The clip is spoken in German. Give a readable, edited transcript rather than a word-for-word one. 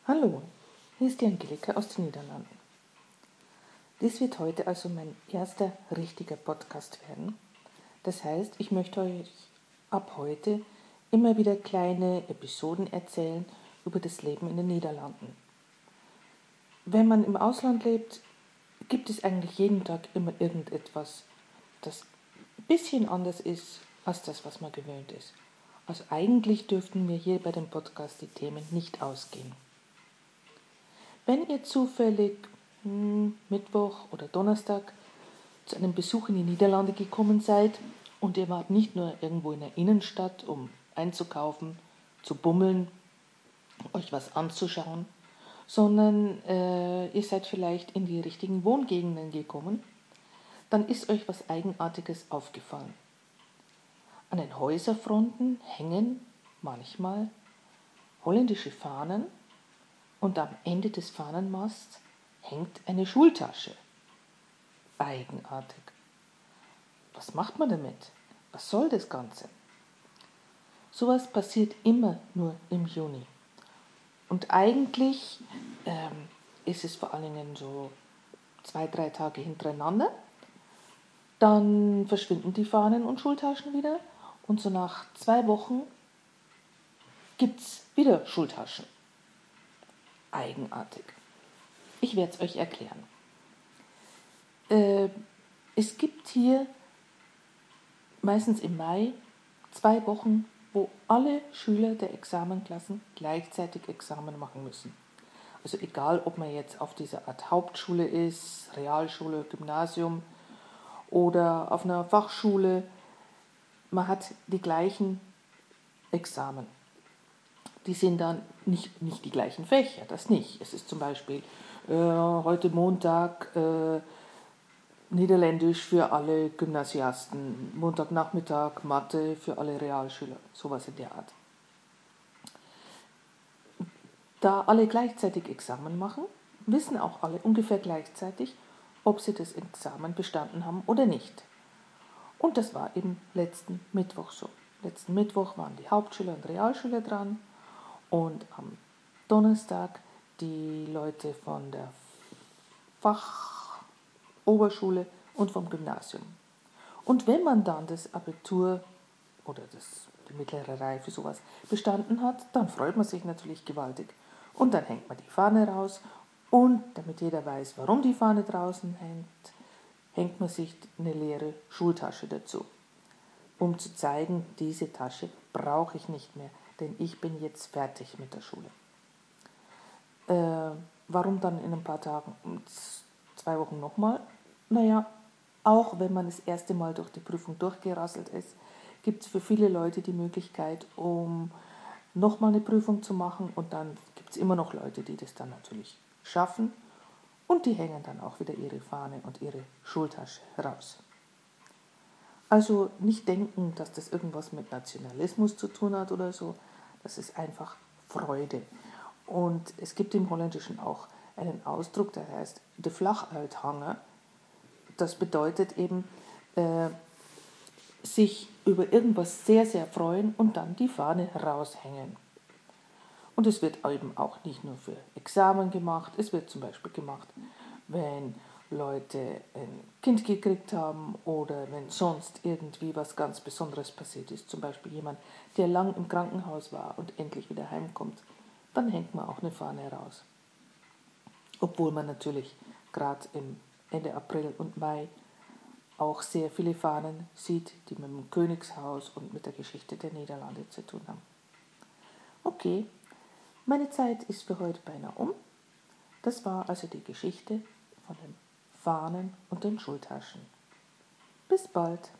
Hallo, hier ist die Angelika aus den Niederlanden. Dies wird heute also mein erster richtiger Podcast werden. Das heißt, ich möchte euch ab heute immer wieder kleine Episoden erzählen über das Leben in den Niederlanden. Wenn man im Ausland lebt, gibt es eigentlich jeden Tag immer irgendetwas, das ein bisschen anders ist als das, was man gewöhnt ist. Also eigentlich dürften mir hier bei dem Podcast die Themen nicht ausgehen. Wenn ihr zufällig Mittwoch oder Donnerstag zu einem Besuch in die Niederlande gekommen seid und ihr wart nicht nur irgendwo in der Innenstadt, um einzukaufen, zu bummeln, euch was anzuschauen, sondern ihr seid vielleicht in die richtigen Wohngegenden gekommen, dann ist euch was Eigenartiges aufgefallen. An den Häuserfronten hängen manchmal holländische Fahnen und am Ende des Fahnenmasts hängt eine Schultasche. Eigenartig. Was macht man damit? Was soll das Ganze? Sowas passiert immer nur im Juni. Und eigentlich ist es vor allen Dingen so 2-3 Tage hintereinander. Dann verschwinden die Fahnen und Schultaschen wieder. Und so nach 2 Wochen gibt es wieder Schultaschen. Eigenartig. Ich werde es euch erklären. Es gibt hier meistens im Mai 2 Wochen, wo alle Schüler der Examenklassen gleichzeitig Examen machen müssen. Also egal, ob man jetzt auf dieser Art Hauptschule ist, Realschule, Gymnasium oder auf einer Fachschule, man hat die gleichen Examen. Die sind dann nicht die gleichen Fächer, das nicht. Es ist zum Beispiel heute Montag Niederländisch für alle Gymnasiasten, Montagnachmittag Mathe für alle Realschüler, sowas in der Art. Da alle gleichzeitig Examen machen, wissen auch alle ungefähr gleichzeitig, ob sie das Examen bestanden haben oder nicht. Und das war eben letzten Mittwoch so. Letzten Mittwoch waren die Hauptschüler und Realschüler dran und am Donnerstag die Leute von der Fachoberschule und vom Gymnasium. Und wenn man dann das Abitur oder die mittlere Reife sowas bestanden hat, dann freut man sich natürlich gewaltig. Und dann hängt man die Fahne raus und damit jeder weiß, warum die Fahne draußen hängt, hängt man sich eine leere Schultasche dazu, um zu zeigen, diese Tasche brauche ich nicht mehr, denn ich bin jetzt fertig mit der Schule. Warum dann in ein paar Tagen, 2 Wochen nochmal? Naja, auch wenn man das erste Mal durch die Prüfung durchgerasselt ist, gibt es für viele Leute die Möglichkeit, um nochmal eine Prüfung zu machen und dann gibt es immer noch Leute, die das dann natürlich schaffen und die hängen dann auch wieder ihre Fahne und ihre Schultasche raus. Also nicht denken, dass das irgendwas mit Nationalismus zu tun hat oder so, das ist einfach Freude. Und es gibt im Holländischen auch einen Ausdruck, der heißt de vlag uithangen. Das bedeutet eben, sich über irgendwas sehr, sehr freuen und dann die Fahne raushängen. Und es wird eben auch nicht nur für Examen gemacht, es wird zum Beispiel gemacht, wenn Leute ein Kind gekriegt haben oder wenn sonst irgendwie was ganz Besonderes passiert ist. Zum Beispiel jemand, der lang im Krankenhaus war und endlich wieder heimkommt. Dann hängt man auch eine Fahne raus. Obwohl man natürlich gerade im Ende April und Mai auch sehr viele Fahnen sieht, die mit dem Königshaus und mit der Geschichte der Niederlande zu tun haben. Okay, meine Zeit ist für heute beinahe um. Das war also die Geschichte von den Fahnen und den Schultaschen. Bis bald!